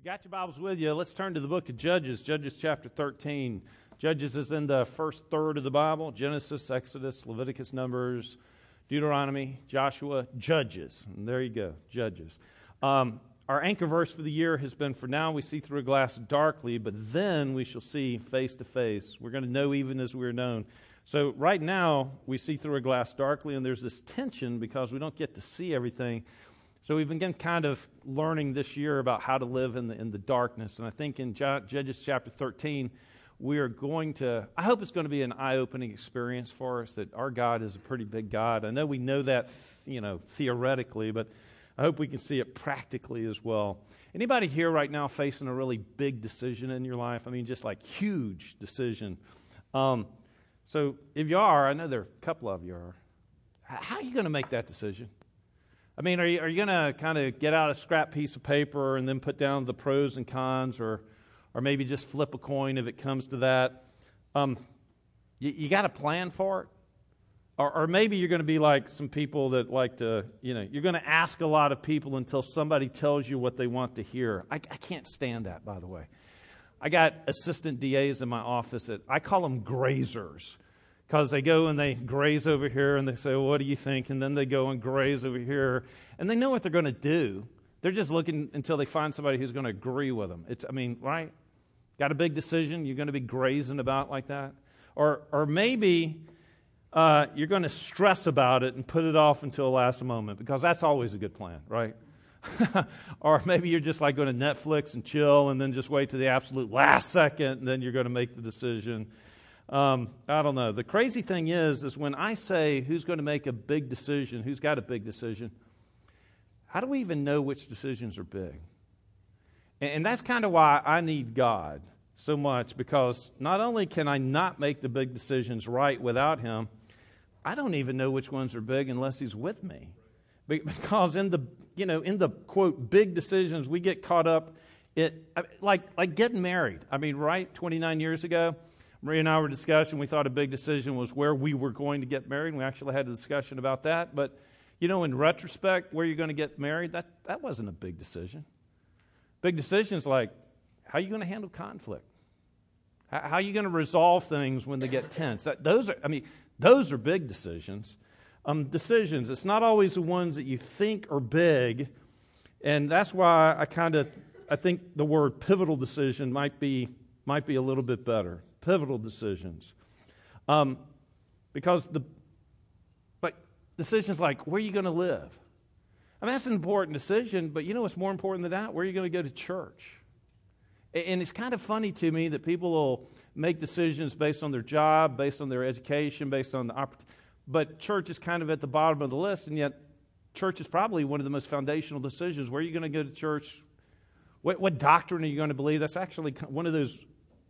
Got your Bibles with you. Let's turn to the book of Judges, Judges chapter 13. Judges is in the first third of the Bible: Genesis, Exodus, Leviticus, Numbers, Deuteronomy, Joshua, Judges. And there you go, Judges. Our anchor verse for the year has been, "For now we see through a glass darkly, but then we shall see face to face. We're going to know even as we are known." So right now we see through a glass darkly, and there's this tension because we don't get to see everything. So we've been kind of learning this year about how to live in the darkness. And I think in Judges chapter 13, we are going to, I hope it's going to be an eye-opening experience for us, that our God is a pretty big God. I know we know that, theoretically, but I hope we can see it practically as well. Anybody here right now facing a really big decision in your life? I mean, just like huge decision. So if you are, I know there are a couple of you are, how are you going to make that decision? I mean, are you going to kind of get out a scrap piece of paper and then put down the pros and cons, or maybe just flip a coin if it comes to that? You got a plan for it? Or maybe you're going to be like some people that like to, you're going to ask a lot of people until somebody tells you what they want to hear. I can't stand that, by the way. I got assistant DAs in my office that I call them grazers. Because they go and they graze over here and they say, "Well, what do you think?" And then they go and graze over here. And they know what they're going to do. They're just looking until they find somebody who's going to agree with them. Right? Got a big decision, you're going to be grazing about like that? Or maybe you're going to stress about it and put it off until the last moment, because that's always a good plan, right? Or maybe you're just like going to Netflix and chill and then just wait to the absolute last second and then you're going to make the decision. I don't know. The crazy thing is when I say who's going to make a big decision, who's got a big decision, how do we even know which decisions are big? And that's kind of why I need God so much, because not only can I not make the big decisions right without Him, I don't even know which ones are big unless He's with me. Because in the quote big decisions, we get caught up like getting married. I mean, right? 29 years ago, Maria and I were discussing, we thought a big decision was where we were going to get married. We actually had a discussion about that. But, in retrospect, where you're going to get married, that wasn't a big decision. Big decisions like, how are you going to handle conflict? How are you going to resolve things when they get tense? Those are big decisions. Decisions, it's not always the ones that you think are big. And that's why I think the word pivotal decision might be a little bit better. Pivotal decisions, because decisions like where are you going to live? I mean, that's an important decision, but what's more important than that? Where are you going to go to church? And it's kind of funny to me that people will make decisions based on their job, based on their education, based on the opportunity. But church is kind of at the bottom of the list, and yet church is probably one of the most foundational decisions. Where are you going to go to church? What doctrine are you going to believe? That's actually one of those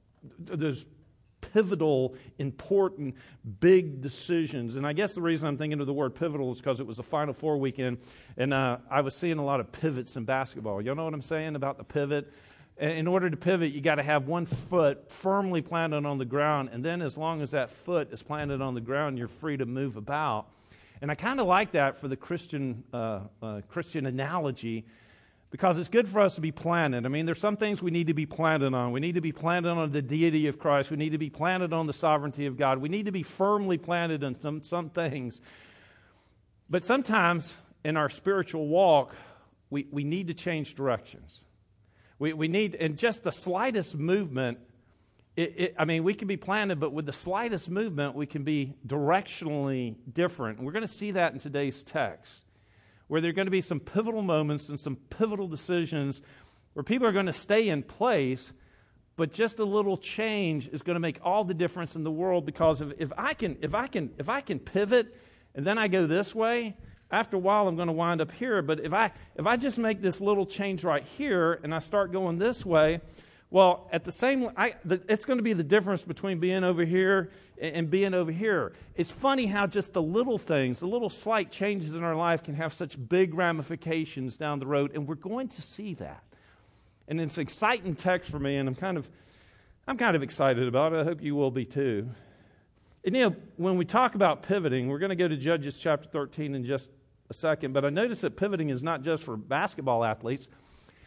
pivotal, important, big decisions. And I guess the reason I'm thinking of the word pivotal is because it was the Final Four weekend, and I was seeing a lot of pivots in basketball. Y'all know what I'm saying about the pivot? In order to pivot, you got to have one foot firmly planted on the ground, and then as long as that foot is planted on the ground, you're free to move about. And I kind of like that for the Christian analogy, because it's good for us to be planted. I mean, there's some things we need to be planted on. We need to be planted on the deity of Christ. We need to be planted on the sovereignty of God. We need to be firmly planted on some things. But sometimes in our spiritual walk, we need to change directions. We need, and just the slightest movement, we can be planted, but with the slightest movement, we can be directionally different. And we're going to see that in today's text, where there are going to be some pivotal moments and some pivotal decisions where people are going to stay in place, but just a little change is going to make all the difference in the world. Because if I can pivot and then I go this way, after a while I'm going to wind up here. But if I just make this little change right here and I start going this way, well, it's going to be the difference between being over here and being over here. It's funny how just the little things, the little slight changes in our life can have such big ramifications down the road, and we're going to see that. And it's an exciting text for me, and I'm kind of excited about it. I hope you will be too. And when we talk about pivoting, we're going to go to Judges chapter 13 in just a second, but I notice that pivoting is not just for basketball athletes.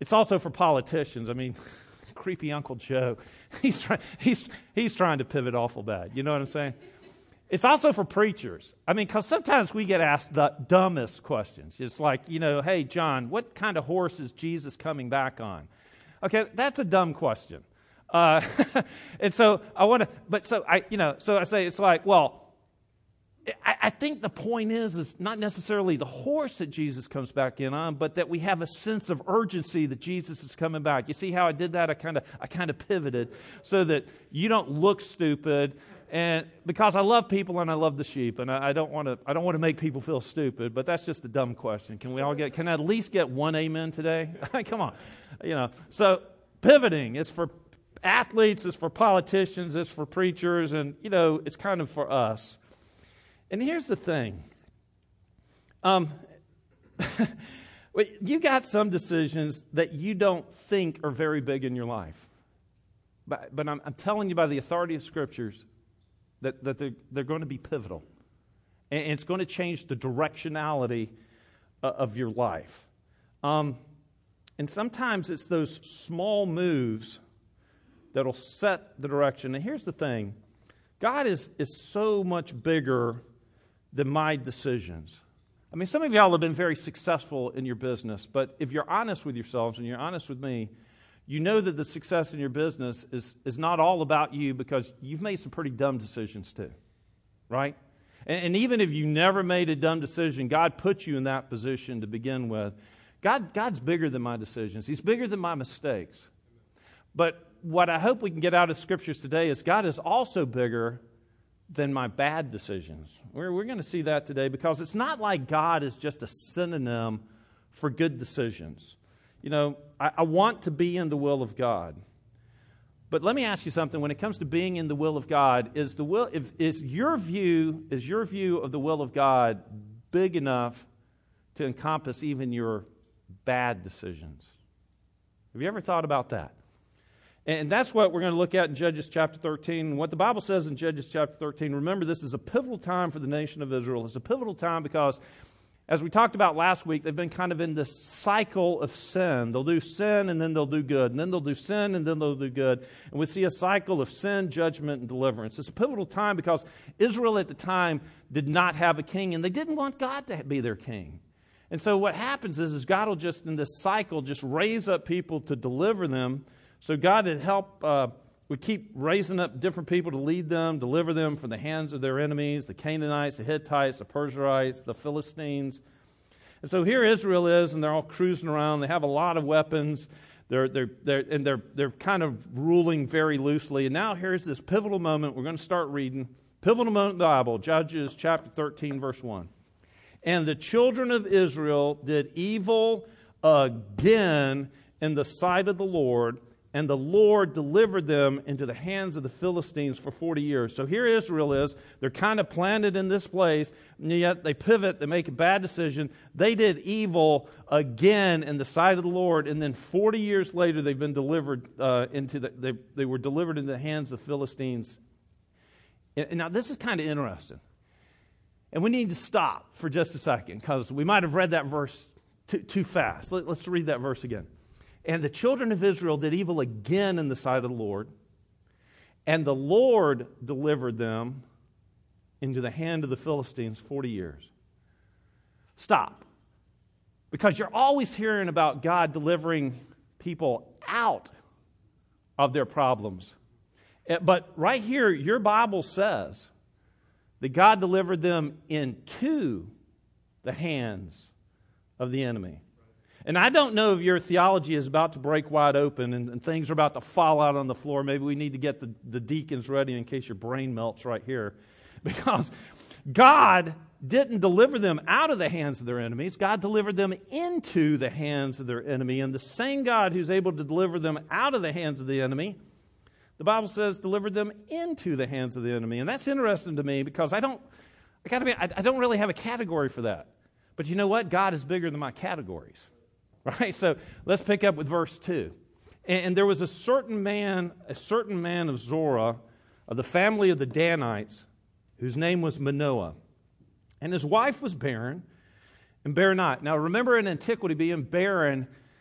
It's also for politicians. I mean, creepy Uncle Joe, he's trying to pivot awful bad. You know what I'm saying? It's also for preachers. I mean, because sometimes we get asked the dumbest questions. It's like, hey, John, what kind of horse is Jesus coming back on? Okay, that's a dumb question. And so I say it's like, well, I think the point is not necessarily the horse that Jesus comes back in on, but that we have a sense of urgency that Jesus is coming back. You see how I did that? I kind of pivoted so that you don't look stupid, and because I love people and I love the sheep, and I don't want to make people feel stupid. But that's just a dumb question. Can I at least get one amen today? Come on, So pivoting is for athletes, it's for politicians, it's for preachers, and it's kind of for us. And here's the thing. You got some decisions that you don't think are very big in your life. But I'm telling you by the authority of Scriptures that they're going to be pivotal. And it's going to change the directionality of your life. And sometimes it's those small moves that'll set the direction. And here's the thing. God is so much bigger than my decisions. I mean, some of y'all have been very successful in your business, but if you're honest with yourselves and you're honest with me, you know that the success in your business is not all about you, because you've made some pretty dumb decisions too, right? And even if you never made a dumb decision, God put you in that position to begin with. God's bigger than my decisions. He's bigger than my mistakes. But what I hope we can get out of Scriptures today is God is also bigger than my bad decisions. We're going to see that today, because it's not like God is just a synonym for good decisions. I want to be in the will of God. But let me ask you something. When it comes to being in the will of God, is your view of the will of God big enough to encompass even your bad decisions? Have you ever thought about that? And that's what we're going to look at in Judges chapter 13. And what the Bible says in Judges chapter 13, remember, this is a pivotal time for the nation of Israel. It's a pivotal time because, as we talked about last week, they've been kind of in this cycle of sin. They'll do sin and then they'll do good. And then they'll do sin and then they'll do good. And we see a cycle of sin, judgment, and deliverance. It's a pivotal time because Israel at the time did not have a king, and they didn't want God to be their king. And so what happens is God will just, in this cycle, just raise up people to deliver them. So God would keep raising up different people to lead them, deliver them from the hands of their enemies, the Canaanites, the Hittites, the Perizzites, the Philistines. And so here Israel is, and they're all cruising around. They have a lot of weapons. They're kind of ruling very loosely. And now here's this pivotal moment. We're going to start reading. Pivotal moment in the Bible, Judges chapter 13, verse 1. And the children of Israel did evil again in the sight of the Lord, and the Lord delivered them into the hands of the Philistines for 40 years. So here Israel is. They're kind of planted in this place, and yet they pivot. They make a bad decision. They did evil again in the sight of the Lord, and then 40 years later, they've been delivered they were delivered into the hands of the Philistines. And now this is kind of interesting, and we need to stop for just a second because we might have read that verse too fast. Let's read that verse again. And the children of Israel did evil again in the sight of the Lord, and the Lord delivered them into the hand of the Philistines 40 years. Stop. Because you're always hearing about God delivering people out of their problems. But right here, your Bible says that God delivered them into the hands of the enemy. And I don't know if your theology is about to break wide open and things are about to fall out on the floor. Maybe we need to get the deacons ready in case your brain melts right here. Because God didn't deliver them out of the hands of their enemies. God delivered them into the hands of their enemy. And the same God who's able to deliver them out of the hands of the enemy, the Bible says, delivered them into the hands of the enemy. And that's interesting to me because I don't really have a category for that. But you know what? God is bigger than my categories. Right? So let's pick up with verse 2. And there was a certain man of Zorah, of the family of the Danites, whose name was Manoah. And his wife was barren and bare not. Now remember, in antiquity, being barren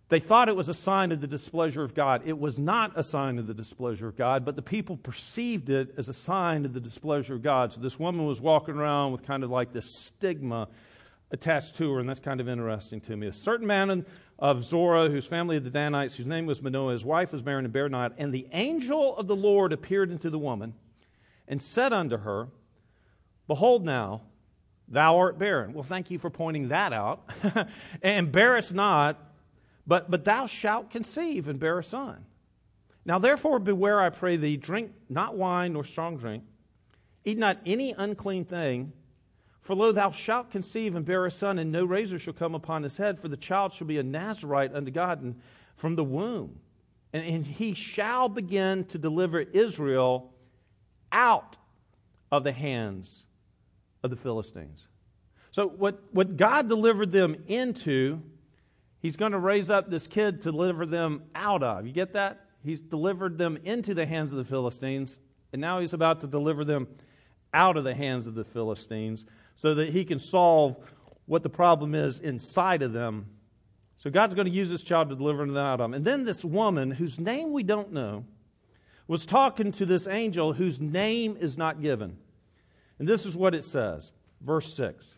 They thought it was a sign of the displeasure of God. It was not a sign of the displeasure of God, but the people perceived it as a sign of the displeasure of God. So this woman was walking around with kind of like this stigma attached to her, and that's kind of interesting to me. A certain man of Zorah, whose family of the Danites, whose name was Manoah, his wife was barren and bare not, and the angel of the Lord appeared unto the woman and said unto her, Behold now, thou art barren. Well, thank you for pointing that out. And bearest not, but thou shalt conceive and bear a son. Now therefore beware, I pray thee, drink not wine nor strong drink, eat not any unclean thing, for lo, thou shalt conceive and bear a son, and no razor shall come upon his head, for the child shall be a Nazarite unto God and from the womb. And he shall begin to deliver Israel out of the hands of the Philistines. So what God delivered them into, He's going to raise up this kid to deliver them out of. You get that? He's delivered them into the hands of the Philistines, and now He's about to deliver them out of the hands of the Philistines so that He can solve what the problem is inside of them. So God's going to use this child to deliver them out of them. And then this woman, whose name we don't know, was talking to this angel whose name is not given. And this is what it says, verse 6.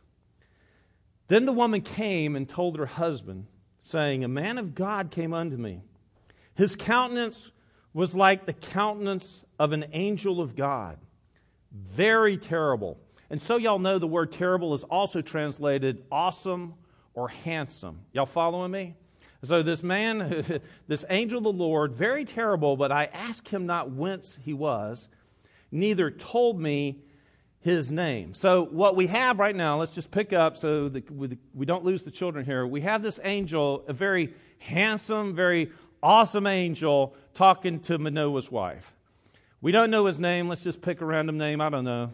Then the woman came and told her husband, saying, A man of God came unto me. His countenance was like the countenance of an angel of God, very terrible. And so y'all know the word terrible is also translated awesome or handsome. Y'all following me? So this man, this angel of the Lord, very terrible, but I asked him not whence he was, neither told me his name. So what we have right now, let's just pick up so that we don't lose the children here. We have this angel, a very handsome, very awesome angel, talking to Manoah's wife. We don't know his name. Let's just pick a random name. I don't know.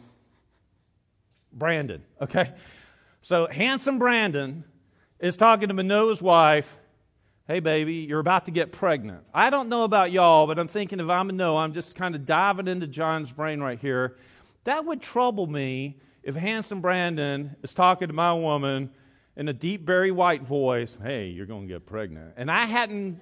Brandon, okay? So handsome Brandon is talking to Manoah's wife. Hey, baby, you're about to get pregnant. I don't know about y'all, but I'm thinking if I'm Manoah, I'm just kind of diving into John's brain right here. That would trouble me if handsome Brandon is talking to my woman in a deep, very white voice. Hey, you're going to get pregnant. And I hadn't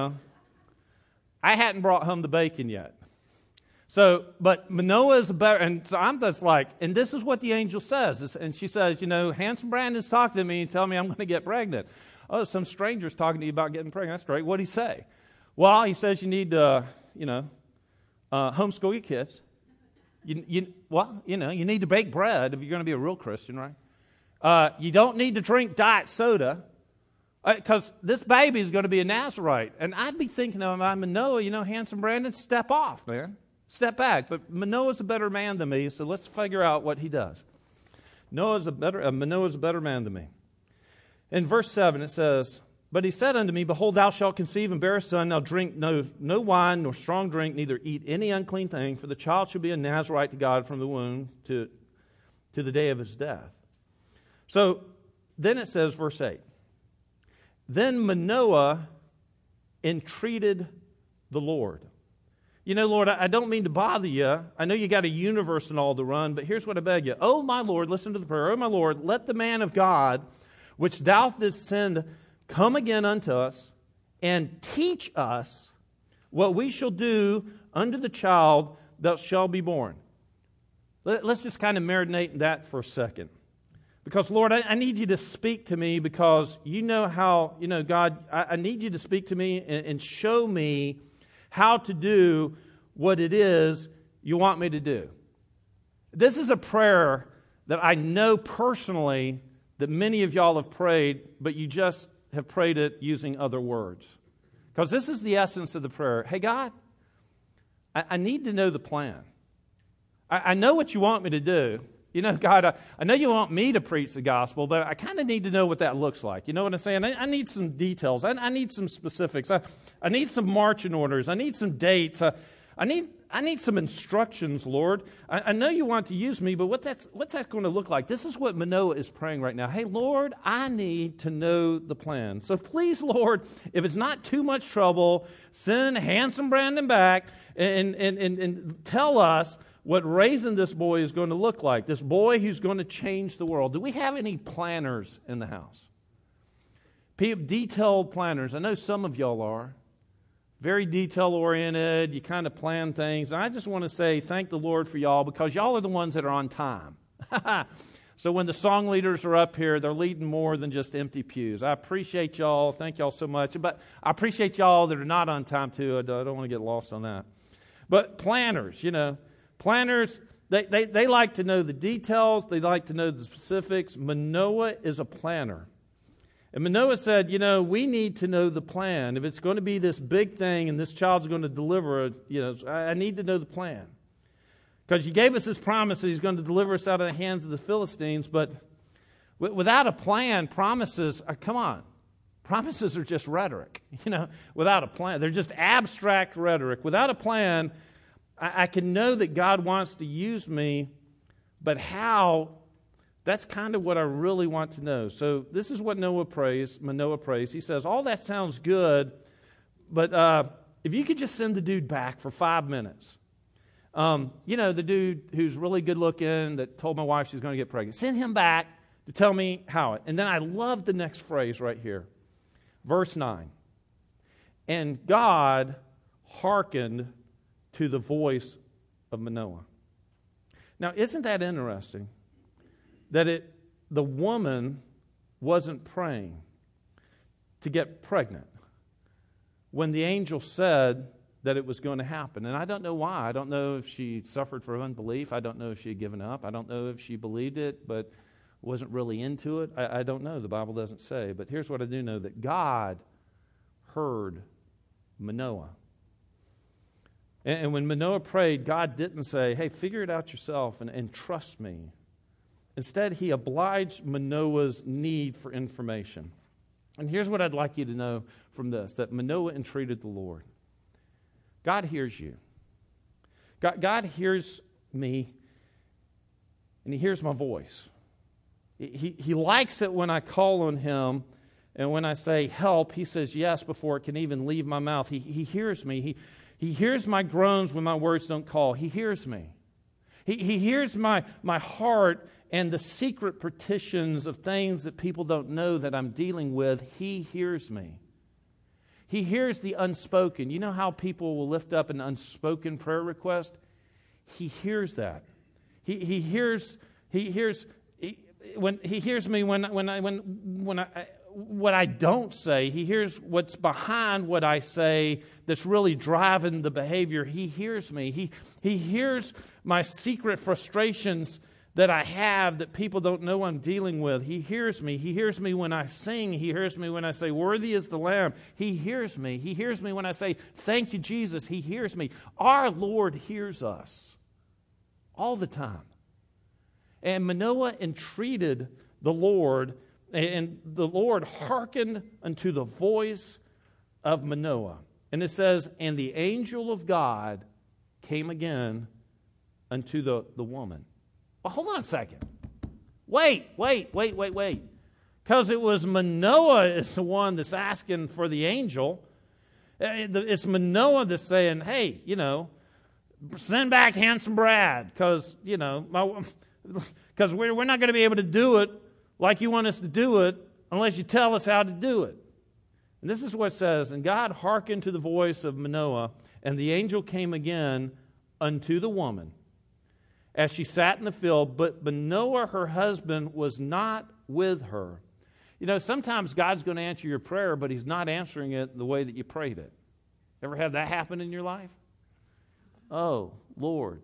brought home the bacon yet. So, but Manoah is better, and so I'm just like, and this is what the angel says. And she says, handsome Brandon's talking to me and telling me I'm going to get pregnant. Oh, some stranger's talking to you about getting pregnant. That's great. What'd he say? Well, he says you need to, homeschool your kids. You need to bake bread if you're going to be a real Christian, right? You don't need to drink diet soda because this baby is going to be a Nazarite. And I'd be thinking of Manoah, handsome Brandon, step off, man. Step back. But Manoah's a better man than me, so let's figure out what he does. Manoah's a better man than me. In verse 7 it says, But he said unto me, Behold, thou shalt conceive and bear a son. Now drink no wine nor strong drink, neither eat any unclean thing, for the child shall be a Nazarite to God from the womb to the day of his death. So then it says, verse 8, Then Manoah entreated the Lord. Lord, I don't mean to bother you. I know you got a universe and all to run, but here's what I beg you. Oh, my Lord, listen to the prayer. Oh, my Lord, let the man of God, which thou didst send, come again unto us, and teach us what we shall do unto the child that shall be born. Let's just kind of marinate in that for a second. Because, Lord, I need you to speak to me because you know how, God, I need you to speak to me and show me how to do what it is you want me to do. This is a prayer that I know personally that many of y'all have prayed, but you just have prayed it using other words. Because this is the essence of the prayer. Hey, God, I need to know the plan. I know what you want me to do. God, I know you want me to preach the gospel, but I kind of need to know what that looks like. You know what I'm saying? I need some details. I need some specifics. I need some marching orders. I need some dates. I need some instructions, Lord. I know you want to use me, but what's that going to look like? This is what Manoah is praying right now. Hey, Lord, I need to know the plan. So please, Lord, if it's not too much trouble, send handsome Brandon back and tell us what raising this boy is going to look like. This boy who's going to change the world. Do we have any planners in the house? Detailed planners. I know some of y'all are. Very detail-oriented. You kind of plan things. And I just want to say thank the Lord for y'all because y'all are the ones that are on time. So when the song leaders are up here, they're leading more than just empty pews. I appreciate y'all. Thank y'all so much. But I appreciate y'all that are not on time, too. I don't want to get lost on that. But planners, planners, they like to know the details. They like to know the specifics. Manoah is a planner. And Manoah said, we need to know the plan. If it's going to be this big thing and this child's going to deliver, I need to know the plan. Because you gave us this promise that he's going to deliver us out of the hands of the Philistines, but without a plan, promises, come on, promises are just rhetoric, without a plan. They're just abstract rhetoric. Without a plan, I can know that God wants to use me, but how, that's kind of what I really want to know. So this is what Manoah prays. He says, all that sounds good, but if you could just send the dude back for 5 minutes. The dude who's really good looking that told my wife she's going to get pregnant. Send him back to tell me how it. And then I love the next phrase right here. Verse 9. And God hearkened to the voice of Manoah. Now, isn't that interesting? That the woman wasn't praying to get pregnant when the angel said that it was going to happen. And I don't know why. I don't know if she suffered from unbelief. I don't know if she had given up. I don't know if she believed it but wasn't really into it. I don't know. The Bible doesn't say. But here's what I do know, that God heard Manoah. And when Manoah prayed, God didn't say, hey, figure it out yourself and trust me. Instead, he obliged Manoah's need for information. And here's what I'd like you to know from this, that Manoah entreated the Lord. God hears you. God hears me, and he hears my voice. He likes it when I call on him, and when I say help, he says yes before it can even leave my mouth. He hears me. He hears my groans when my words don't call. He hears me. He hears my heart and the secret petitions of things that people don't know that I'm dealing with. He hears me. He hears the unspoken. You know how people will lift up an unspoken prayer request? He hears that. He hears me when what I don't say. He hears what's behind what I say that's really driving the behavior. He hears me. He hears my secret frustrations that I have that people don't know I'm dealing with. He hears me. He hears me when I sing. He hears me when I say, worthy is the Lamb. He hears me. He hears me when I say, thank you, Jesus. He hears me. Our Lord hears us all the time. And Manoah entreated the Lord, and the Lord hearkened unto the voice of Manoah. And it says, and the angel of God came again unto the woman. Well, hold on a second. Wait. Because it was Manoah is the one that's asking for the angel. It's Manoah that's saying, hey, send back handsome Brad, because, because we're not going to be able to do it like you want us to do it unless you tell us how to do it. And this is what it says, and God hearkened to the voice of Manoah, and the angel came again unto the woman as she sat in the field, but Manoah, her husband, was not with her. Sometimes God's going to answer your prayer, but he's not answering it the way that you prayed it. Ever have that happen in your life? Oh, Lord,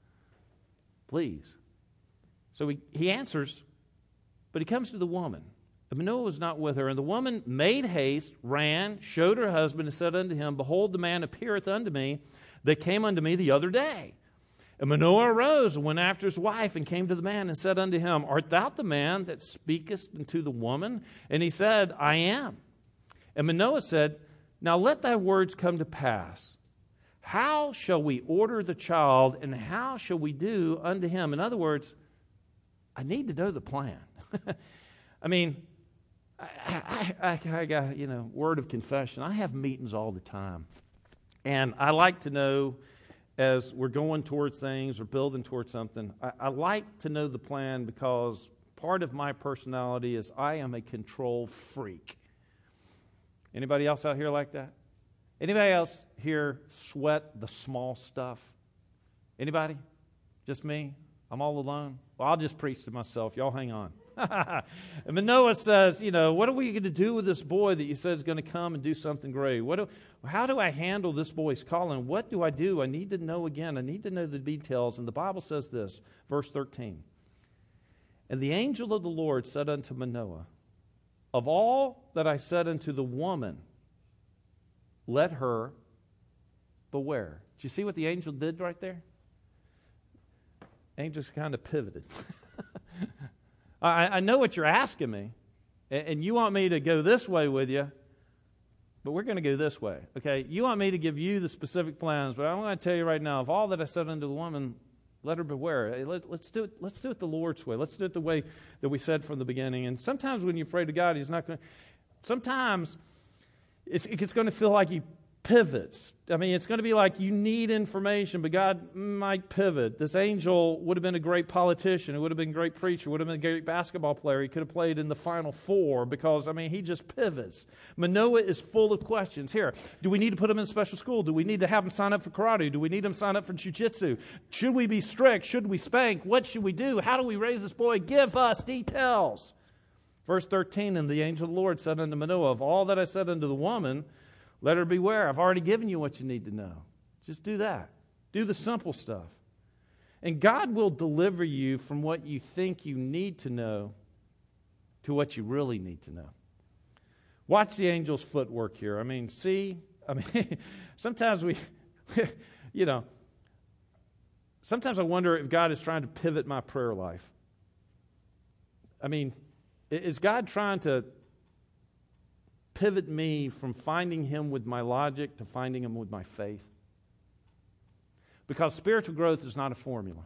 please. So he answers, but he comes to the woman. And Manoah was not with her. And the woman made haste, ran, showed her husband, and said unto him, behold, the man appeareth unto me that came unto me the other day. And Manoah arose and went after his wife and came to the man and said unto him, art thou the man that speakest unto the woman? And he said, I am. And Manoah said, now let thy words come to pass. How shall we order the child, and how shall we do unto him? In other words, I need to know the plan. I mean, I got, word of confession. I have meetings all the time. And I like to know, as we're going towards things or building towards something, I like to know the plan because part of my personality is I am a control freak. Anybody else out here like that? Anybody else here sweat the small stuff? Anybody? Just me? I'm all alone? Well, I'll just preach to myself. Y'all hang on. And Manoah says, what are we going to do with this boy that you said is going to come and do something great? How do I handle this boy's calling? What do? I need to know again. I need to know the details. And the Bible says this, verse 13. And the angel of the Lord said unto Manoah, of all that I said unto the woman, let her beware. Do you see what the angel did right there? Angel's kind of pivoted. I know what you're asking me, and you want me to go this way with you, but we're going to go this way, okay? You want me to give you the specific plans, but I'm going to tell you right now, of all that I said unto the woman, let her beware. Hey, let's do it the Lord's way. Let's do it the way that we said from the beginning. And sometimes when you pray to God, He's not going to... Sometimes it's going to feel like He pivots. I mean, it's going to be like you need information, but God might pivot. This angel would have been a great politician. He would have been a great preacher. Would have been a great basketball player. He could have played in the Final Four because, he just pivots. Manoah is full of questions. Here, do we need to put him in special school? Do we need to have him sign up for karate? Do we need him sign up for jiu-jitsu? Should we be strict? Should we spank? What should we do? How do we raise this boy? Give us details. Verse 13, and the angel of the Lord said unto Manoah, of all that I said unto the woman, let her beware. I've already given you what you need to know. Just do that. Do the simple stuff. And God will deliver you from what you think you need to know to what you really need to know. Watch the angel's footwork here. Sometimes sometimes I wonder if God is trying to pivot my prayer life. Is God trying to pivot me from finding Him with my logic to finding Him with my faith? Because spiritual growth is not a formula.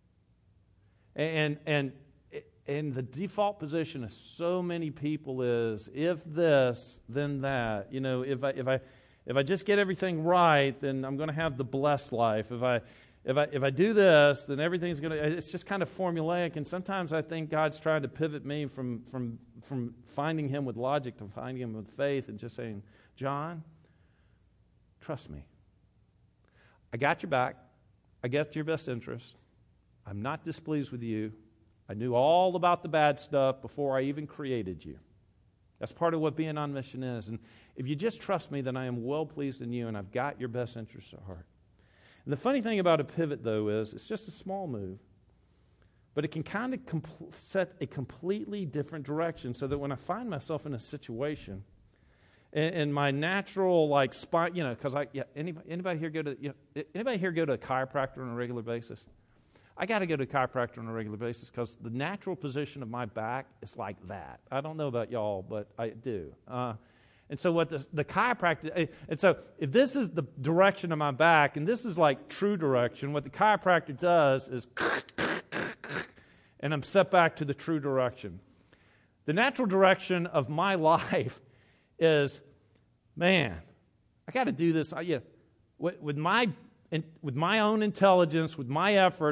And the default position of so many people is, if this, then that. If I just get everything right, then I'm going to have the blessed life. If I do this, then everything's going to... It's just kind of formulaic, and sometimes I think God's trying to pivot me from finding Him with logic to finding Him with faith and just saying, John, trust me. I got your back. I got your best interest. I'm not displeased with you. I knew all about the bad stuff before I even created you. That's part of what being on mission is. And if you just trust me, then I am well pleased in you, and I've got your best interest at heart. And the funny thing about a pivot, though, is it's just a small move, but it can kind of set a completely different direction, so that when I find myself in a situation, and my natural spine, because anybody here go to a chiropractor on a regular basis? I got to go to a chiropractor on a regular basis because the natural position of my back is like that. I don't know about y'all, but I do. And so what the chiropractor, and so if this is the direction of my back, and this is like true direction, what the chiropractor does is, and I'm set back to the true direction. The natural direction of my life is, man, I got to do this. With my own intelligence, with my effort,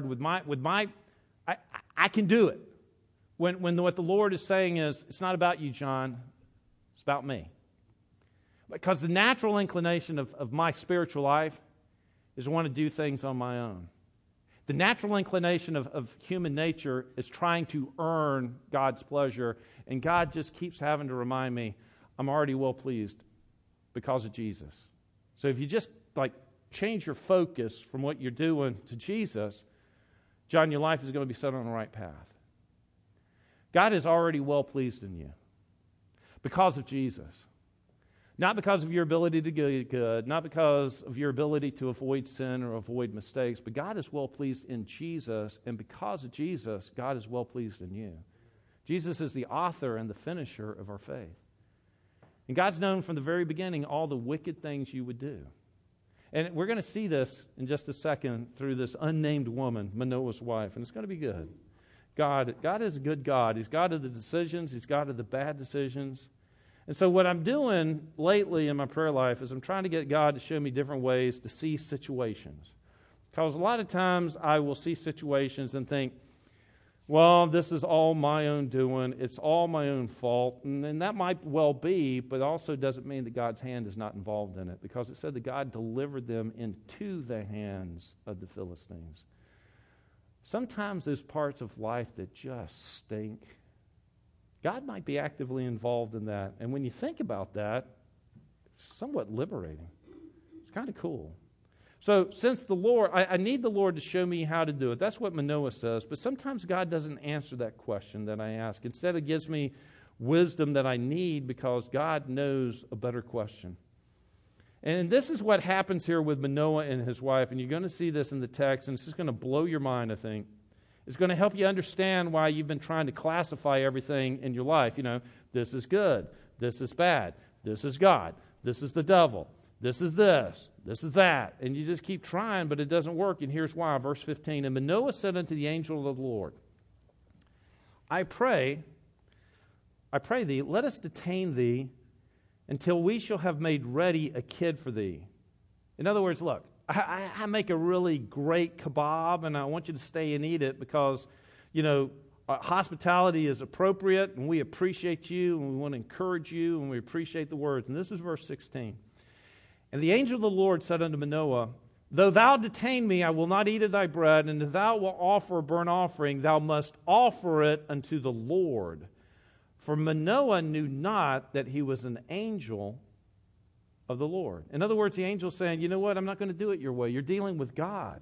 I can do it. When what the Lord is saying is, it's not about you, John, it's about me. Because the natural inclination of my spiritual life is to want to do things on my own. The natural inclination of human nature is trying to earn God's pleasure, and God just keeps having to remind me, I'm already well pleased because of Jesus. So if you just change your focus from what you're doing to Jesus, John, your life is going to be set on the right path. God is already well pleased in you because of Jesus. Not because of your ability to get good, not because of your ability to avoid sin or avoid mistakes, but God is well pleased in Jesus, and because of Jesus, God is well pleased in you. Jesus is the author and the finisher of our faith. And God's known from the very beginning all the wicked things you would do. And we're going to see this in just a second through this unnamed woman, Manoah's wife, and it's going to be good. God is a good God. He's God of the decisions. He's God of the bad decisions. And so what I'm doing lately in my prayer life is I'm trying to get God to show me different ways to see situations. Because a lot of times I will see situations and think, well, this is all my own doing. It's all my own fault. And that might well be, but also doesn't mean that God's hand is not involved in it, because it said that God delivered them into the hands of the Philistines. Sometimes there's parts of life that just stink. God might be actively involved in that. And when you think about that, it's somewhat liberating. It's kind of cool. So since the Lord, I need the Lord to show me how to do it. That's what Manoah says. But sometimes God doesn't answer that question that I ask. Instead, it gives me wisdom that I need, because God knows a better question. And this is what happens here with Manoah and his wife. And you're going to see this in the text, and it's just going to blow your mind, I think. It's going to help you understand why you've been trying to classify everything in your life. You know, this is good. This is bad. This is God. This is the devil. This is this. This is that. And you just keep trying, but it doesn't work. And here's why. Verse 15. And Manoah said unto the angel of the Lord, I pray thee, let us detain thee until we shall have made ready a kid for thee. In other words, look, I make a really great kebab, and I want you to stay and eat it because, you know, hospitality is appropriate, and we appreciate you, and we want to encourage you, and we appreciate the words. And this is verse 16. And the angel of the Lord said unto Manoah, Though thou detain me, I will not eat of thy bread, and if thou wilt offer a burnt offering, thou must offer it unto the Lord. For Manoah knew not that he was an angel of the Lord. In other words, the angel's saying, you know what, I'm not going to do it your way. You're dealing with God.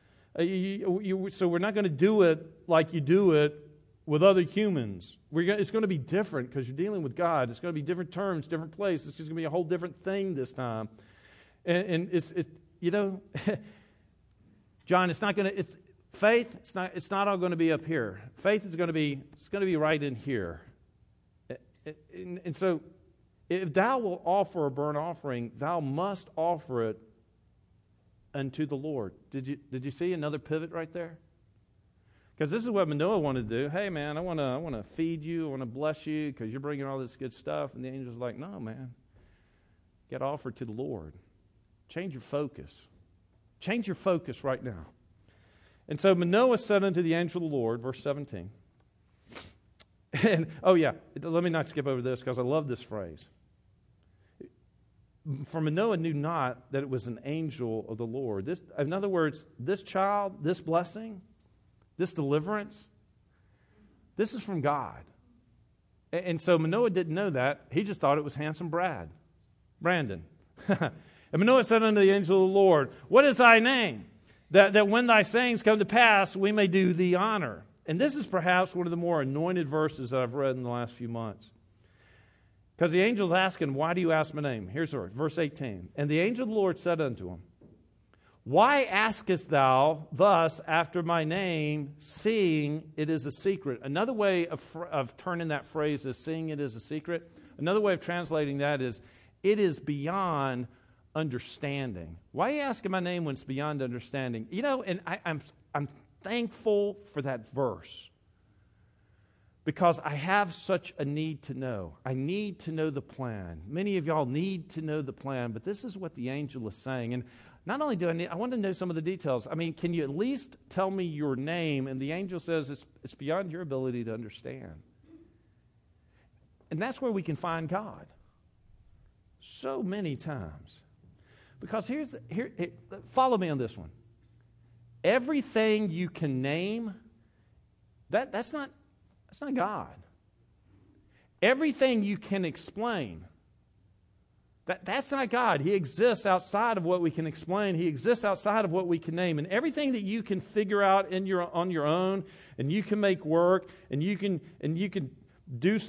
So we're not going to do it like you do it with other humans. It's going to be different because you're dealing with God. It's going to be different terms, different place. It's just going to be a whole different thing this time. And it's you know, John, it's not going to, faith, it's not all going to be up here. Faith is going to be, it's going to be right in here. And so, if thou wilt offer a burnt offering, thou must offer it unto the Lord. Did you see another pivot right there? Because this is what Manoah wanted to do. Hey, man, I want to feed you. I want to bless you because you're bringing all this good stuff. And the angel's like, no, man. Get offered to the Lord. Change your focus. Change your focus right now. And so Manoah said unto the angel of the Lord, verse 17. And, oh yeah, let me not skip over this because I love this phrase. For Manoah knew not that it was an angel of the Lord. In other words, this child, this blessing, this deliverance, this is from God. And so Manoah didn't know that. He just thought it was handsome Brandon. And Manoah said unto the angel of the Lord, What is thy name? That when thy sayings come to pass, we may do thee honor. And this is perhaps one of the more anointed verses that I've read in the last few months. Because the angel's asking, why do you ask my name? Here's verse 18. And the angel of the Lord said unto him, Why askest thou thus after my name, seeing it is a secret? Another way of turning that phrase is seeing it is a secret. Another way of translating that is, it is beyond understanding. Why are you asking my name when it's beyond understanding? You know, and I'm thankful for that verse because I have such a need to know. I need to know the plan. Many of y'all need to know the plan, but this is what the angel is saying. And not only do I want to know some of the details. I mean, can you at least tell me your name? And the angel says it's beyond your ability to understand. And that's where we can find God. So many times. Because follow me on this one. Everything you can name, that's not God. Everything you can explain, that's not God. He exists outside of what we can explain. He exists outside of what we can name. And everything that you can figure out on your own, and you can make work, and you can do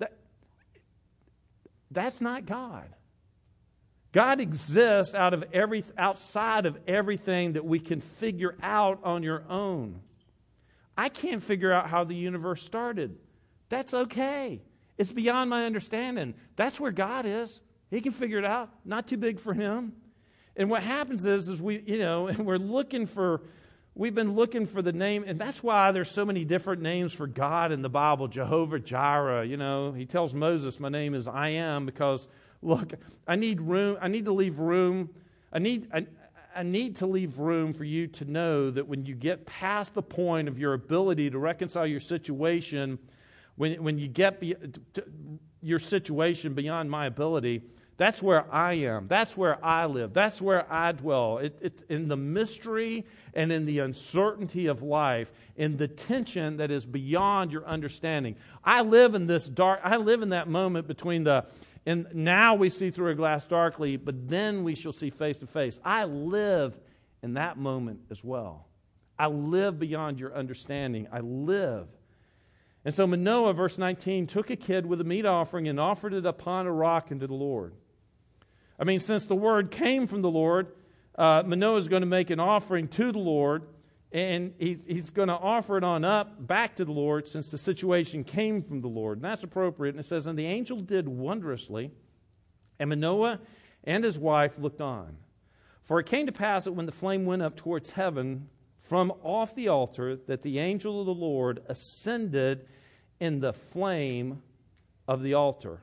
that's not God. God exists outside of everything that we can figure out on your own. I can't figure out how the universe started. That's okay. It's beyond my understanding. That's where God is. He can figure it out. Not too big for him. And what happens is we've been looking for the name, and that's why there's so many different names for God in the Bible. Jehovah Jireh, he tells Moses, my name is I am, because look, I need room. I need to leave room. I I need to leave room for you to know that when you get past the point of your ability to reconcile your situation, when you get your situation beyond my ability, that's where I am. That's where I live. That's where I dwell. It's in the mystery and in the uncertainty of life, in the tension that is beyond your understanding. I live in that moment between and now we see through a glass darkly, but then we shall see face to face. I live in that moment as well. I live beyond your understanding. I live. And so Manoah, verse 19, took a kid with a meat offering and offered it upon a rock unto the Lord. I mean, since the word came from the Lord, Manoah is going to make an offering to the Lord, and he's going to offer it on up back to the Lord since the situation came from the Lord. And that's appropriate. And it says, and the angel did wondrously, and Manoah and his wife looked on. For it came to pass that when the flame went up towards heaven from off the altar, that the angel of the Lord ascended in the flame of the altar.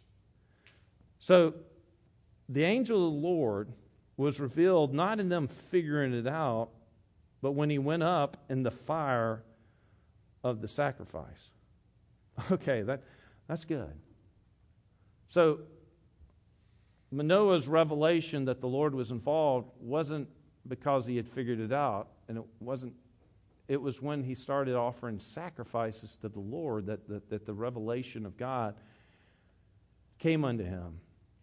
So the angel of the Lord was revealed not in them figuring it out, but when he went up in the fire of the sacrifice. Okay, that's good. So Manoah's revelation that the Lord was involved wasn't because he had figured it out, and it was when he started offering sacrifices to the Lord that the revelation of God came unto him.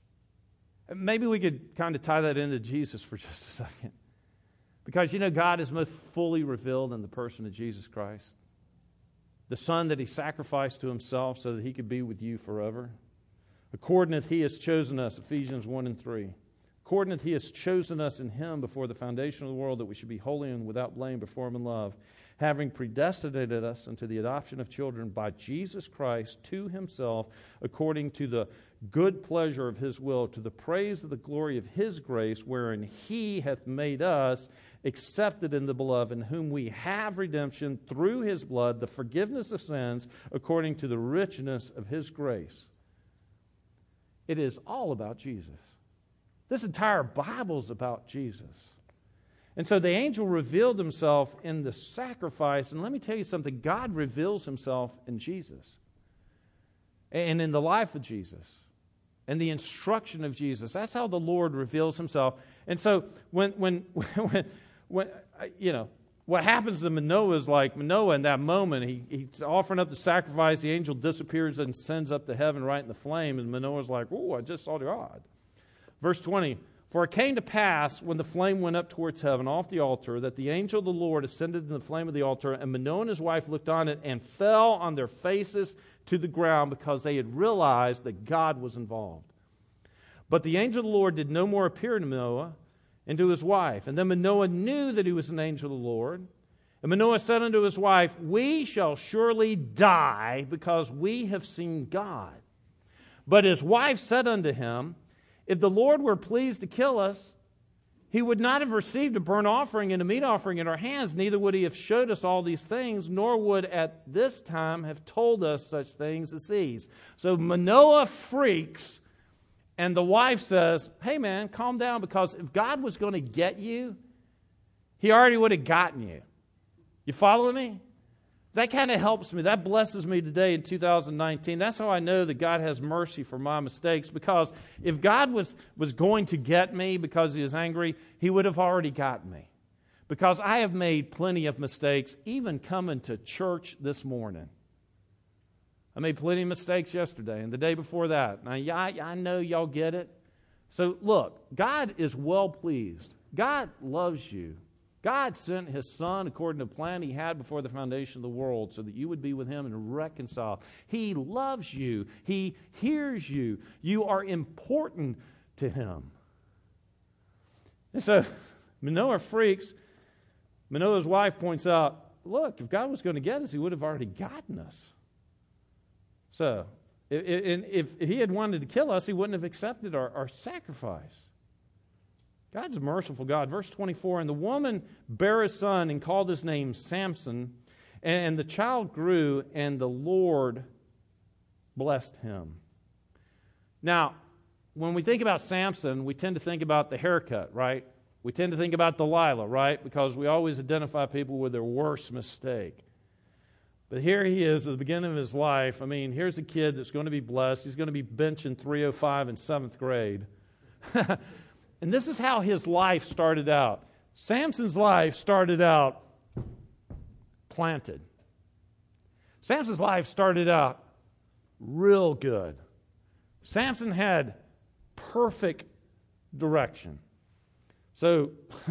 Maybe we could kind of tie that into Jesus for just a second. Because, God is most fully revealed in the person of Jesus Christ. The Son that He sacrificed to Himself so that He could be with you forever. According that He has chosen us, Ephesians 1 and 3. According that He has chosen us in Him before the foundation of the world, that we should be holy and without blame before Him in love, having predestinated us unto the adoption of children by Jesus Christ to Himself, according to the good pleasure of His will, to the praise of the glory of His grace, wherein He hath made us accepted in the Beloved, in whom we have redemption through His blood, the forgiveness of sins, according to the richness of His grace. It is all about Jesus. This entire Bible is about Jesus. And so the angel revealed himself in the sacrifice. And let me tell you something, God reveals Himself in Jesus and in the life of Jesus and the instruction of Jesus. That's how the Lord reveals Himself. And so when what happens to Manoah is like Manoah in that moment, he's offering up the sacrifice, the angel disappears and sends up to heaven right in the flame, and Manoah's like, oh, I just saw God. Verse 20, for it came to pass when the flame went up towards heaven off the altar, that the angel of the Lord ascended in the flame of the altar, and Manoah and his wife looked on it and fell on their faces to the ground because they had realized that God was involved. But the angel of the Lord did no more appear to Manoah and to his wife. And then Manoah knew that he was an angel of the Lord. And Manoah said unto his wife, we shall surely die because we have seen God. But his wife said unto him, if the Lord were pleased to kill us, He would not have received a burnt offering and a meat offering in our hands, neither would He have showed us all these things, nor would at this time have told us such things as these. So Manoah freaks, and the wife says, hey man, calm down, because if God was going to get you, He already would have gotten you. You following me? That kind of helps me. That blesses me today in 2019. That's how I know that God has mercy for my mistakes, because if God was going to get me because He is angry, He would have already gotten me. Because I have made plenty of mistakes, even coming to church this morning. I made plenty of mistakes yesterday and the day before that. Now, I know y'all get it. So look, God is well pleased. God loves you. God sent His Son according to the plan He had before the foundation of the world so that you would be with Him and reconcile. He loves you. He hears you. You are important to Him. And so Manoah freaks. Manoah's wife points out, look, if God was going to get us, He would have already gotten us. So if He had wanted to kill us, He wouldn't have accepted our sacrifice. God's a merciful God. Verse 24, and the woman bare a son and called his name Samson, and the child grew, and the Lord blessed him. Now, when we think about Samson, we tend to think about the haircut, right? We tend to think about Delilah, right? Because we always identify people with their worst mistake. But here he is at the beginning of his life. I mean, here's a kid that's going to be blessed. He's going to be benching 305 in 7th grade. And this is how his life started out. Samson's life started out planted. Samson's life started out real good. Samson had perfect direction. So,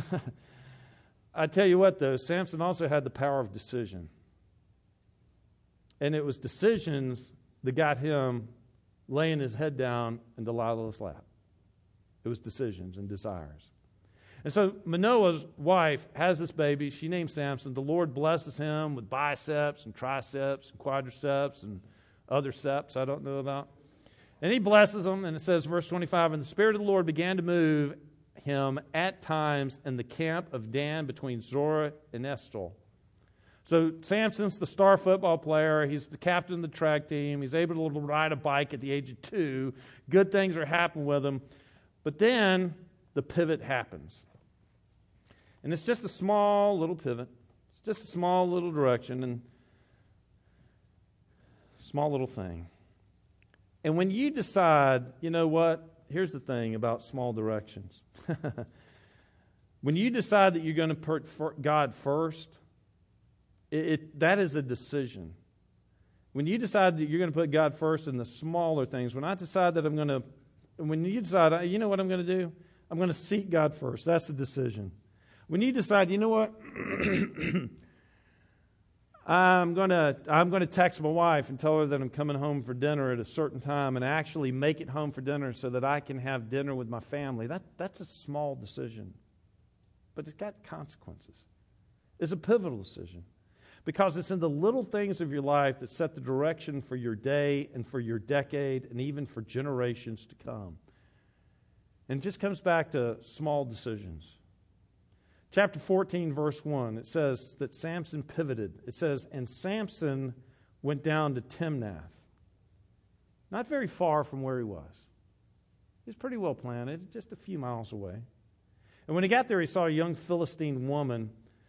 I tell you what though, Samson also had the power of decision. And it was decisions that got him laying his head down in Delilah's lap. It was decisions and desires. And so Manoah's wife has this baby. She names Samson. The Lord blesses him with biceps and triceps and quadriceps and other seps I don't know about. And he blesses him, and it says, verse 25, and the Spirit of the Lord began to move him at times in the camp of Dan between Zorah and Eshtaol. So Samson's the star football player. He's the captain of the track team. He's able to ride a bike at the age of 2. Good things are happening with him. But then the pivot happens. And it's just a small little pivot. It's just a small little direction and small little thing. And when you decide, you know what? Here's the thing about small directions. When you decide that you're going to put God first, that is a decision. When you decide that you're going to put God first in the smaller things, when you decide, you know what I'm going to do? I'm going to seek God first. That's a decision. When you decide, you know what? I'm going to text my wife and tell her that I'm coming home for dinner at a certain time and actually make it home for dinner so that I can have dinner with my family. That's a small decision. But it's got consequences. It's a pivotal decision. Because it's in the little things of your life that set the direction for your day and for your decade and even for generations to come. And it just comes back to small decisions. Chapter 14, verse 1, it says that Samson pivoted. It says, and Samson went down to Timnath. Not very far from where he was. He was pretty well planted, just a few miles away. And when he got there, he saw a young Philistine woman,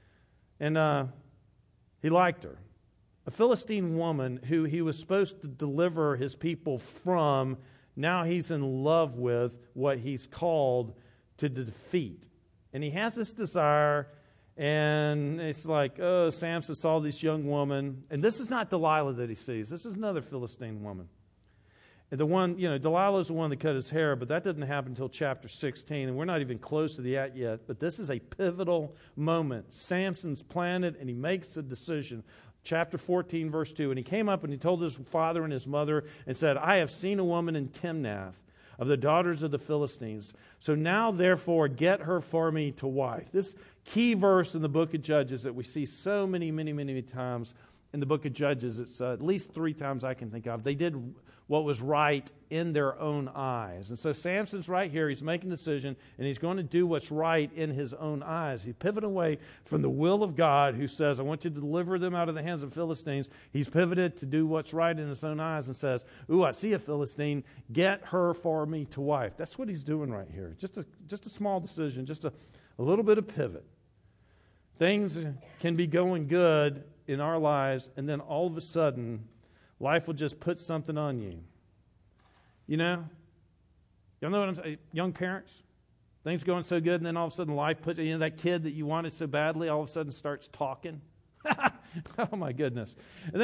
and he liked her. A Philistine woman who he was supposed to deliver his people from, now he's in love with what he's called to defeat. And he has this desire, and it's like, oh, Samson saw this young woman. And this is not Delilah that he sees. This is another Philistine woman. And the one, Delilah's the one that cut his hair, but that doesn't happen until chapter 16, and we're not even close to the end yet. But this is a pivotal moment. Samson's planted, and he makes a decision. Chapter 14, verse 2, and he came up and he told his father and his mother and said, I have seen a woman in Timnath of the daughters of the Philistines. So now, therefore, get her for me to wife. This key verse in the book of Judges that we see so many times in the book of Judges. It's at least 3 times I can think of. They did what was right in their own eyes. And so Samson's right here. He's making a decision, and he's going to do what's right in his own eyes. He pivoted away from the will of God, who says, I want you to deliver them out of the hands of Philistines. He's pivoted to do what's right in his own eyes and says, ooh, I see a Philistine. Get her for me to wife. That's what he's doing right here. Just a small decision, just a little bit of pivot. Things can be going good in our lives, and then all of a sudden, life will just put something on you. You know? Y'all know what I'm saying? Young parents, things going so good, and then all of a sudden life puts, that kid that you wanted so badly all of a sudden starts talking. Oh, my goodness. And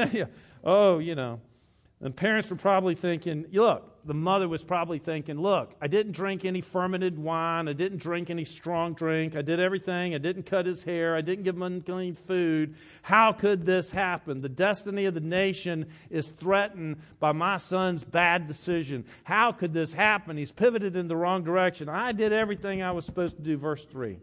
then, and parents were probably thinking, look, the mother was probably thinking, look, I didn't drink any fermented wine. I didn't drink any strong drink. I did everything. I didn't cut his hair. I didn't give him unclean food. How could this happen? The destiny of the nation is threatened by my son's bad decision. How could this happen? He's pivoted in the wrong direction. I did everything I was supposed to do. Verse 3.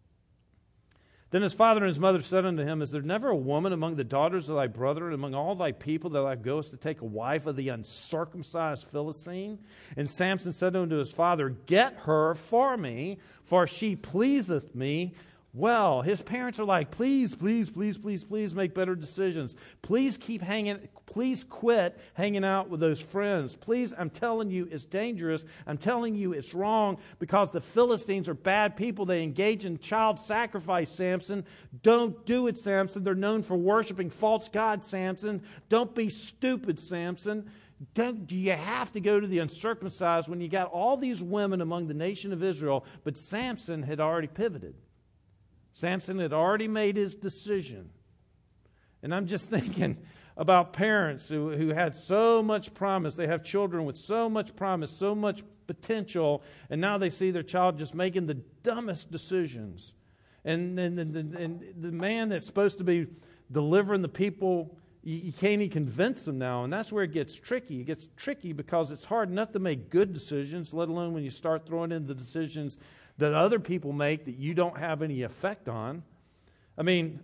Then his father and his mother said unto him, is there never a woman among the daughters of thy brother and among all thy people that thou goest to take a wife of the uncircumcised Philistine? And Samson said unto his father, get her for me, for she pleaseth me. well. His parents are like, please, please, please, please, please make better decisions. Please quit hanging out with those friends. Please, I'm telling you, it's dangerous. I'm telling you, it's wrong because the Philistines are bad people. They engage in child sacrifice, Samson. Don't do it, Samson. They're known for worshiping false gods, Samson. Don't be stupid, Samson. Do you have to go to the uncircumcised when you got all these women among the nation of Israel? But Samson had already pivoted. Samson had already made his decision. And I'm just thinking about parents who had so much promise. They have children with so much promise, so much potential, and now they see their child just making the dumbest decisions. And the man that's supposed to be delivering the people, you can't even convince them now, and that's where it gets tricky. It gets tricky because it's hard enough to make good decisions, let alone when you start throwing in the decisions that other people make that you don't have any effect on. I mean,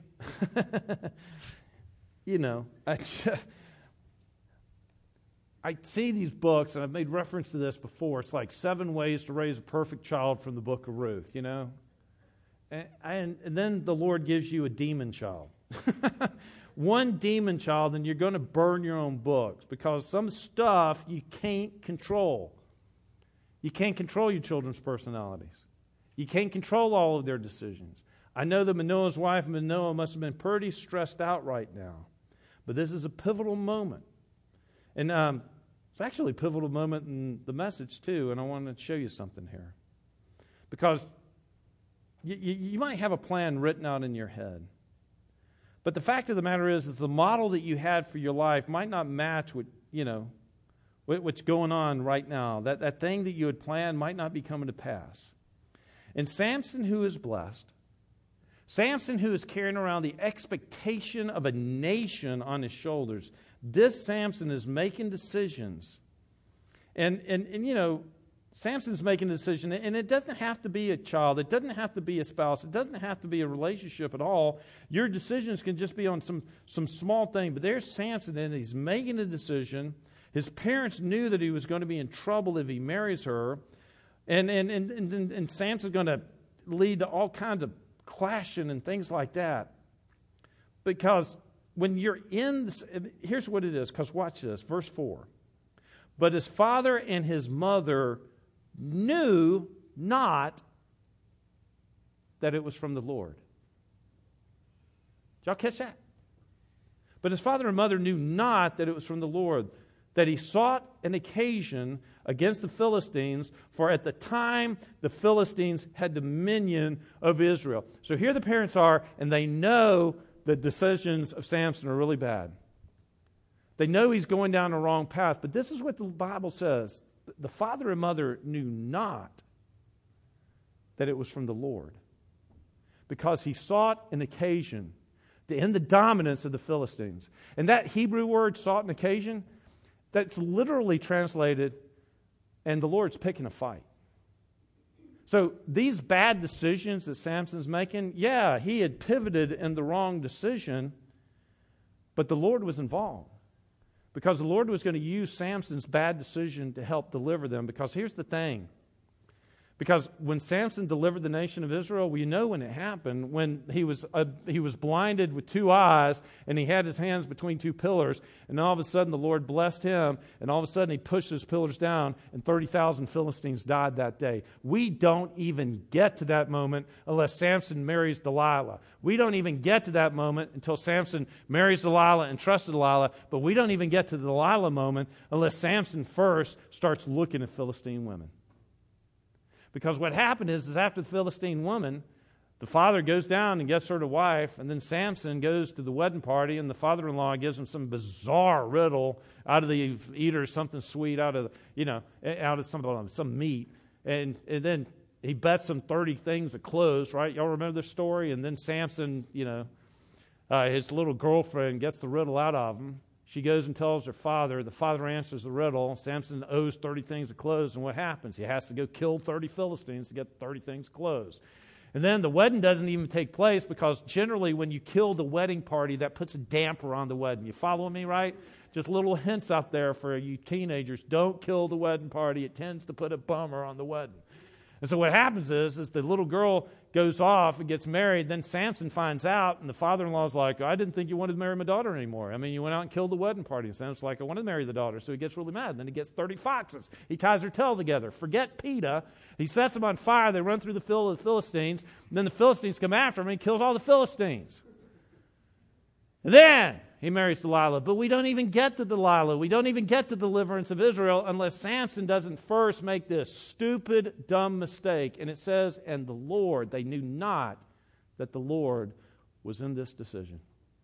I see these books, and I've made reference to this before. It's like 7 ways to raise a perfect child from the book of Ruth, And then the Lord gives you a demon child. One demon child, and you're going to burn your own books because some stuff you can't control. You can't control your children's personalities. You can't control all of their decisions. I know that Manoah's wife, Manoah, must have been pretty stressed out right now. But this is a pivotal moment. And it's actually a pivotal moment in the message too, and I want to show you something here. Because you might have a plan written out in your head. But the fact of the matter is that the model that you had for your life might not match what's going on right now. That thing that you had planned might not be coming to pass. And Samson, who is blessed, Samson, who is carrying around the expectation of a nation on his shoulders, this Samson is making decisions. And Samson's making a decision, and it doesn't have to be a child. It doesn't have to be a spouse. It doesn't have to be a relationship at all. Your decisions can just be on some small thing. But there's Samson, and he's making a decision. His parents knew that he was going to be in trouble if he marries her. And Samson's going to lead to all kinds of clashing and things like that. Because when you're in this, here's what it is. Because watch this, verse 4. But his father and his mother knew not that it was from the Lord. Did y'all catch that? But his father and mother knew not that it was from the Lord, that he sought an occasion against the Philistines, for at the time the Philistines had dominion of Israel. So here the parents are, and they know the decisions of Samson are really bad. They know he's going down the wrong path, but this is what the Bible says. The father and mother knew not that it was from the Lord, because he sought an occasion to end the dominance of the Philistines. And that Hebrew word, sought an occasion, that's literally translated, and the Lord's picking a fight. So these bad decisions that Samson's making, yeah, he had pivoted in the wrong decision, but the Lord was involved. Because the Lord was going to use Samson's bad decision to help deliver them. Because here's the thing. Because when Samson delivered the nation of Israel, we know when it happened, when he was blinded with 2 eyes and he had his hands between 2 pillars, and all of a sudden the Lord blessed him, and all of a sudden he pushed those pillars down, and 30,000 Philistines died that day. We don't even get to that moment unless Samson marries Delilah. We don't even get to that moment until Samson marries Delilah and trusts Delilah, but we don't even get to the Delilah moment unless Samson first starts looking at Philistine women. Because what happened is after the Philistine woman, the father goes down and gets her to wife, and then Samson goes to the wedding party, and the father-in-law gives him some bizarre riddle out of the eater, something sweet out of some meat, and then he bets him 30 things of clothes, right? Y'all remember this story? And then Samson, his little girlfriend gets the riddle out of him. She goes and tells her father. The father answers the riddle. Samson owes 30 things of clothes, and what happens? He has to go kill 30 Philistines to get 30 things of clothes. And then the wedding doesn't even take place, because generally when you kill the wedding party, that puts a damper on the wedding. You following me, right? Just little hints out there for you teenagers. Don't kill the wedding party. It tends to put a bummer on the wedding. And so what happens is the little girl goes off and gets married. Then Samson finds out, and the father-in-law's like, I didn't think you wanted to marry my daughter anymore. I mean, you went out and killed the wedding party. And Samson's like, I want to marry the daughter. So he gets really mad. Then he gets 30 foxes. He ties her tail together. Forget PETA. He sets them on fire. They run through the field of the Philistines. And then the Philistines come after him, and he kills all the Philistines. And then he marries Delilah. But we don't even get to Delilah. We don't even get to the deliverance of Israel unless Samson doesn't first make this stupid, dumb mistake. And it says, and the Lord, they knew not that the Lord was in this decision.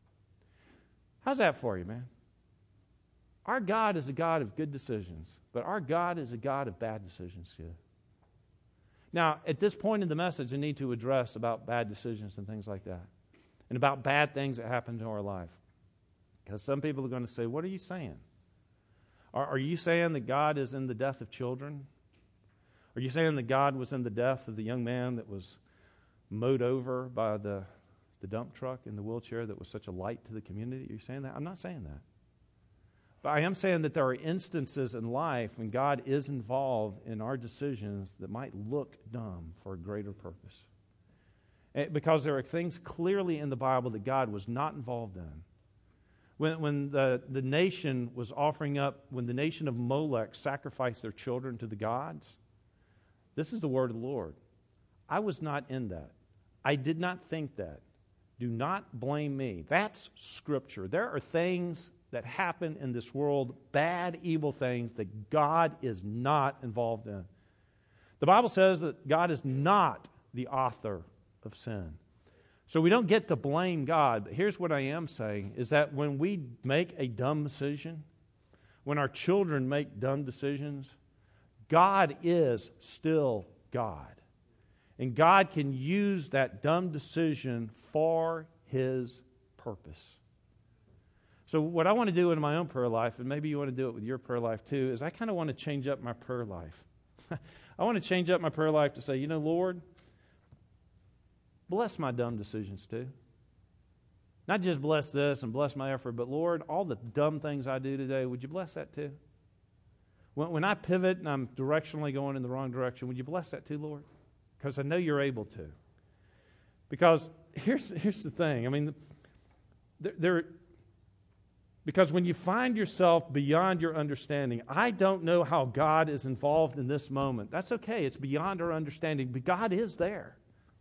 How's that for you, man? Our God is a God of good decisions, but our God is a God of bad decisions too. Now, at this point in the message, I need to address about bad decisions and things like that, and about bad things that happen to our life. Because some people are going to say, what are you saying? Are you saying that God is in the death of children? Are you saying that God was in the death of the young man that was mowed over by the dump truck in the wheelchair that was such a light to the community? Are you saying that? I'm not saying that. But I am saying that there are instances in life when God is involved in our decisions that might look dumb for a greater purpose. Because there are things clearly in the Bible that God was not involved in. When the nation was offering up, when the nation of Molech sacrificed their children to the gods, this is the word of the Lord. I was not in that. I did not think that. Do not blame me. That's Scripture. There are things that happen in this world, bad, evil things that God is not involved in. The Bible says that God is not the author of sin. So we don't get to blame God. But here's what I am saying, is that when we make a dumb decision, when our children make dumb decisions, God is still God. And God can use that dumb decision for His purpose. So what I want to do in my own prayer life, and maybe you want to do it with your prayer life too, is I kind of want to change up my prayer life. I want to change up my prayer life to say, you know, Lord, bless my dumb decisions too. Not just bless this and bless my effort, but Lord, all the dumb things I do today, would you bless that too? When I pivot and I'm directionally going in the wrong direction, would you bless that too, Lord? Because I know you're able to. Because here's the thing. I mean, because when you find yourself beyond your understanding, I don't know how God is involved in this moment. That's okay. It's beyond our understanding, but God is there.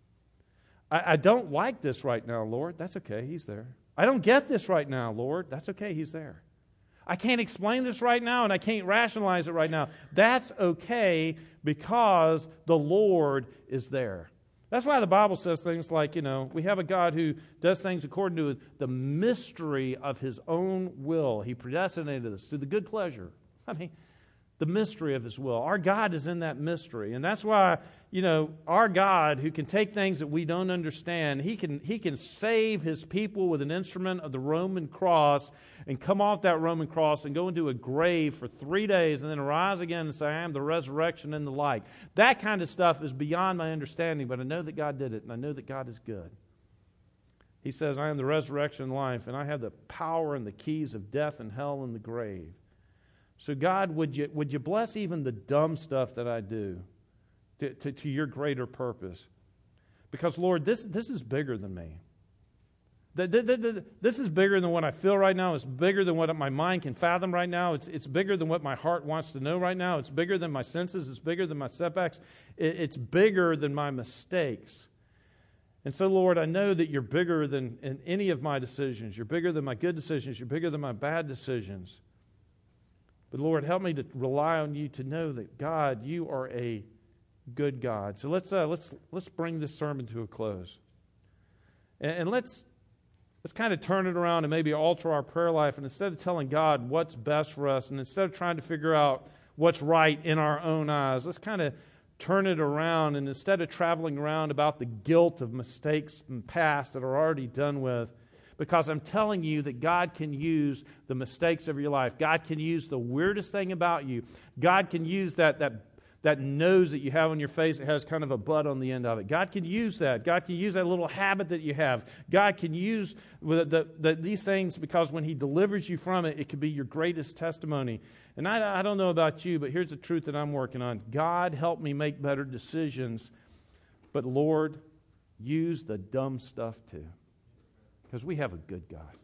I don't like this right now, Lord. That's okay. He's there. I don't get this right now, Lord. That's okay. He's there. I can't explain this right now, and I can't rationalize it right now. That's okay because the Lord is there. That's why the Bible says things like, you know, we have a God who does things according to the mystery of His own will. He predestinated us to the good pleasure. I mean, the mystery of His will. Our God is in that mystery. And that's why, you know, our God, who can take things that we don't understand, He can save His people with an instrument of the Roman cross and come off that Roman cross and go into a grave for 3 days and then arise again and say, I am the resurrection and the life. That kind of stuff is beyond my understanding, but I know that God did it, and I know that God is good. He says, I am the resurrection and life, and I have the power and the keys of death and hell and the grave. So God, would you bless even the dumb stuff that I do to your greater purpose? Because, Lord, this is bigger than me. This is bigger than what I feel right now. It's bigger than what my mind can fathom right now. It's bigger than what my heart wants to know right now. It's bigger than my senses. It's bigger than my setbacks. It's bigger than my mistakes. And so, Lord, I know that you're bigger than in any of my decisions. You're bigger than my good decisions. You're bigger than my bad decisions. But Lord, help me to rely on you to know that, God, you are a good God. So let's bring this sermon to a close. And let's kind of turn it around and maybe alter our prayer life. And instead of telling God what's best for us, and instead of trying to figure out what's right in our own eyes, let's kind of turn it around. And instead of traveling around about the guilt of mistakes in the past that are already done with, because I'm telling you that God can use the mistakes of your life. God can use the weirdest thing about you. God can use that nose that you have on your face that has kind of a bud on the end of it. God can use that. God can use that little habit that you have. God can use these things because when He delivers you from it, it can be your greatest testimony. And I don't know about you, but here's the truth that I'm working on. God, help me make better decisions. But Lord, use the dumb stuff too. Because we have a good God.